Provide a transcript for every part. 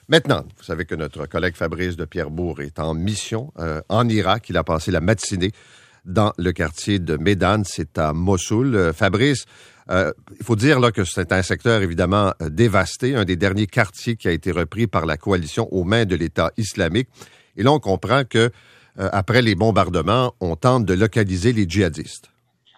Maintenant, vous savez que notre collègue Fabrice de Pierrebourg est en mission en Irak. Il a passé la matinée dans le quartier de Médane, c'est à Mossoul. Fabrice, il faut dire là, que c'est un secteur évidemment dévasté, un des derniers quartiers qui a été repris par la coalition aux mains de l'État islamique. Et là, on comprend que après les bombardements, on tente de localiser les djihadistes.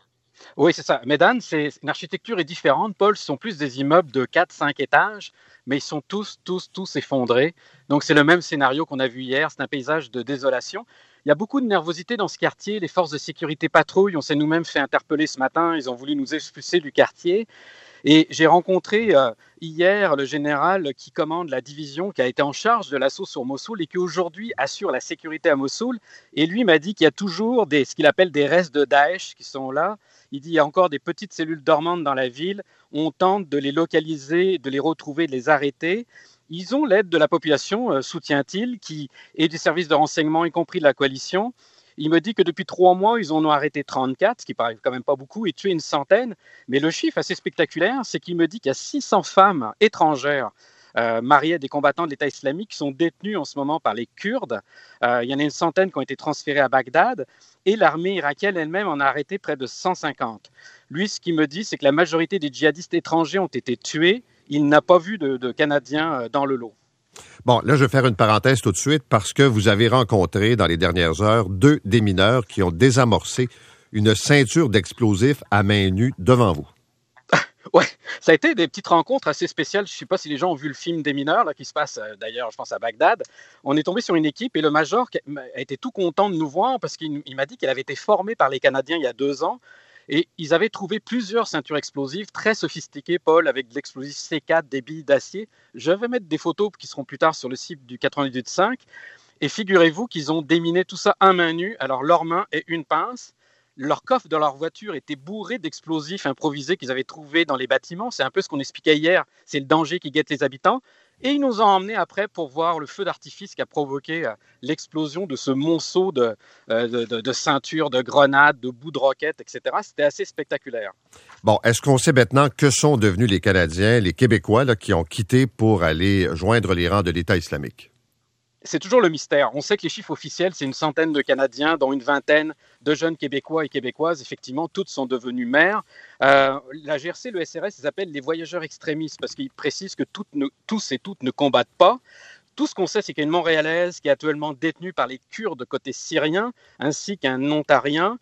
Oui, c'est ça. Médane, une architecture est différente. Paul, ce sont plus des immeubles de 4-5 étages, mais ils sont tous effondrés. Donc, c'est le même scénario qu'on a vu hier. C'est un paysage de désolation. Il y a beaucoup de nervosité dans ce quartier. Les forces de sécurité patrouillent. On s'est nous-mêmes fait interpeller ce matin. Ils ont voulu nous expulser du quartier. Et j'ai rencontré hier le général qui commande la division qui a été en charge de l'assaut sur Mossoul et qui aujourd'hui assure la sécurité à Mossoul. Et lui m'a dit qu'il y a toujours ce qu'il appelle des restes de Daesh qui sont là. Il dit qu'il y a encore des petites cellules dormantes dans la ville. On tente de les localiser, de les retrouver, de les arrêter. Ils ont l'aide de la population, soutient-il, et du service de renseignement, y compris de la coalition. Il me dit que depuis 3 mois, ils en ont arrêté 34, ce qui paraît quand même pas beaucoup, et tué une centaine. Mais le chiffre assez spectaculaire, c'est qu'il me dit qu'il y a 600 femmes étrangères mariées à des combattants de l'État islamique qui sont détenues en ce moment par les Kurdes. Il y en a une centaine qui ont été transférées à Bagdad. Et l'armée irakienne elle-même en a arrêté près de 150. Lui, ce qu'il me dit, c'est que la majorité des djihadistes étrangers ont été tués. Il n'a pas vu de Canadiens dans le lot. Bon, là, je vais faire une parenthèse tout de suite parce que vous avez rencontré dans les dernières heures 2 démineurs qui ont désamorcé une ceinture d'explosifs à main nue devant vous. Oui, ça a été des petites rencontres assez spéciales. Je ne sais pas si les gens ont vu le film des mineurs là, qui se passe d'ailleurs, je pense, à Bagdad. On est tombé sur une équipe et le major a été tout content de nous voir parce qu'il m'a dit qu'elle avait été formée par les Canadiens il y a 2 ans. Et ils avaient trouvé plusieurs ceintures explosives très sophistiquées, Paul, avec de l'explosif C4, des billes d'acier. Je vais mettre des photos qui seront plus tard sur le site du 98.5. Et figurez-vous qu'ils ont déminé tout ça à main nue. Alors, leurs mains et une pince. Leur coffre de leur voiture était bourré d'explosifs improvisés qu'ils avaient trouvés dans les bâtiments. C'est un peu ce qu'on expliquait hier. C'est le danger qui guette les habitants. Et ils nous ont emmenés après pour voir le feu d'artifice qui a provoqué l'explosion de ce monceau de ceintures, de grenades, de bouts de roquettes, etc. C'était assez spectaculaire. Bon, est-ce qu'on sait maintenant que sont devenus les Canadiens, les Québécois là, qui ont quitté pour aller joindre les rangs de l'État islamique? C'est toujours le mystère. On sait que les chiffres officiels, c'est une centaine de Canadiens, dont une vingtaine de jeunes Québécois et Québécoises. Effectivement, toutes sont devenues mères. La GRC, le SRS, ils appellent les voyageurs extrémistes parce qu'ils précisent que tous et toutes ne combattent pas. Tout ce qu'on sait, c'est qu'il y a une Montréalaise qui est actuellement détenue par les Kurdes côté syrien, ainsi qu'un Ontarien.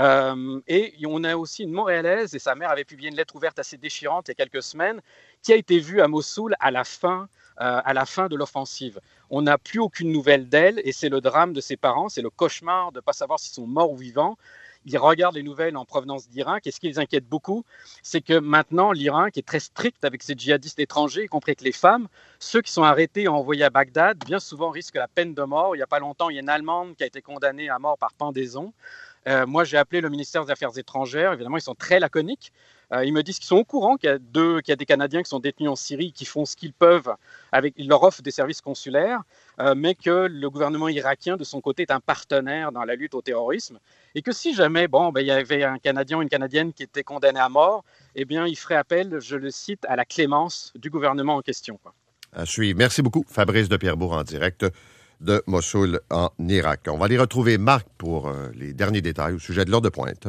Et on a aussi une Montréalaise, et sa mère avait publié une lettre ouverte assez déchirante il y a quelques semaines, qui a été vue à Mossoul à la fin de l'offensive. On n'a plus aucune nouvelle d'elle, et c'est le drame de ses parents, c'est le cauchemar de ne pas savoir s'ils sont morts ou vivants. Ils regardent les nouvelles en provenance d'Irak, et ce qui les inquiète beaucoup, c'est que maintenant, l'Irak est très strict avec ses djihadistes étrangers, y compris avec les femmes. Ceux qui sont arrêtés et envoyés à Bagdad, bien souvent risquent la peine de mort. Il n'y a pas longtemps, il y a une Allemande qui a été condamnée à mort par pendaison. Moi, j'ai appelé le ministère des Affaires étrangères. Évidemment, ils sont très laconiques. Ils me disent qu'ils sont au courant qu'il y a des Canadiens qui sont détenus en Syrie, qui font ce qu'ils peuvent, ils leur offrent des services consulaires, mais que le gouvernement irakien, de son côté, est un partenaire dans la lutte au terrorisme. Et que si jamais, il y avait un Canadien ou une Canadienne qui était condamné à mort, eh bien, il ferait appel, je le cite, à la clémence du gouvernement en question. À suivre. Merci beaucoup, Fabrice de Pierrebourg, en direct de Mossoul, en Irak. On va aller retrouver Marc pour les derniers détails au sujet de l'heure de pointe.